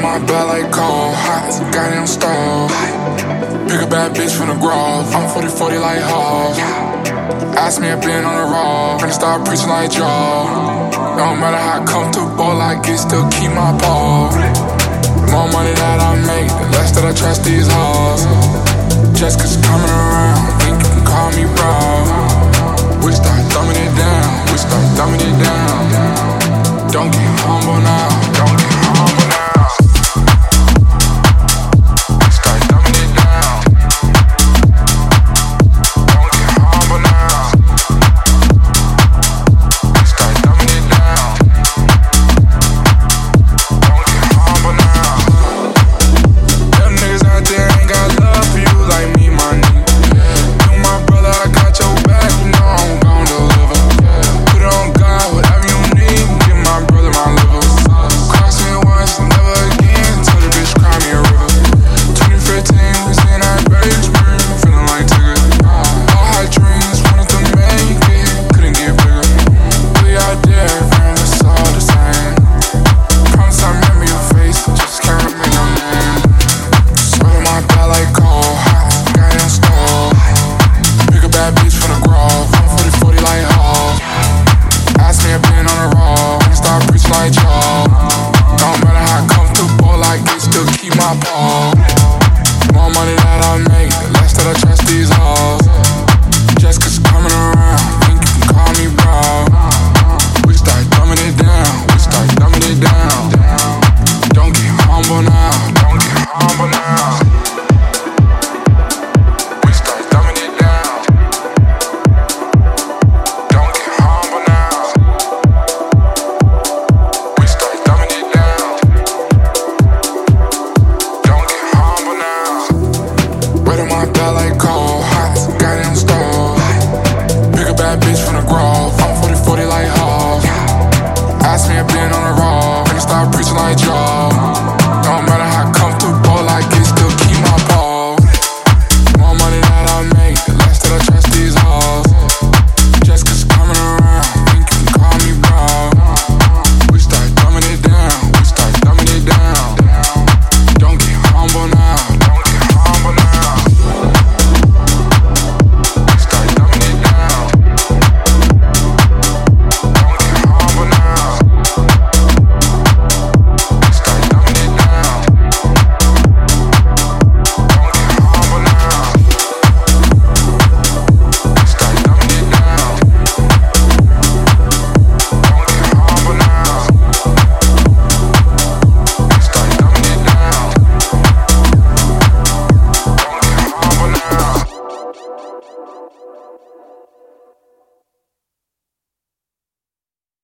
my blood like coal, hot as a goddamn stove. Pick a bad bitch from the grove, I'm 40-40 like hoes. Ask me if been on the road, finna start preaching like Joe. No matter how comfortable I get, still keep my pole. The more money that I make, the less that I trust these hoes. Just cause coming around, think you can call me bro. We start thumbing it down, we start thumbing it down. Don't get humble now.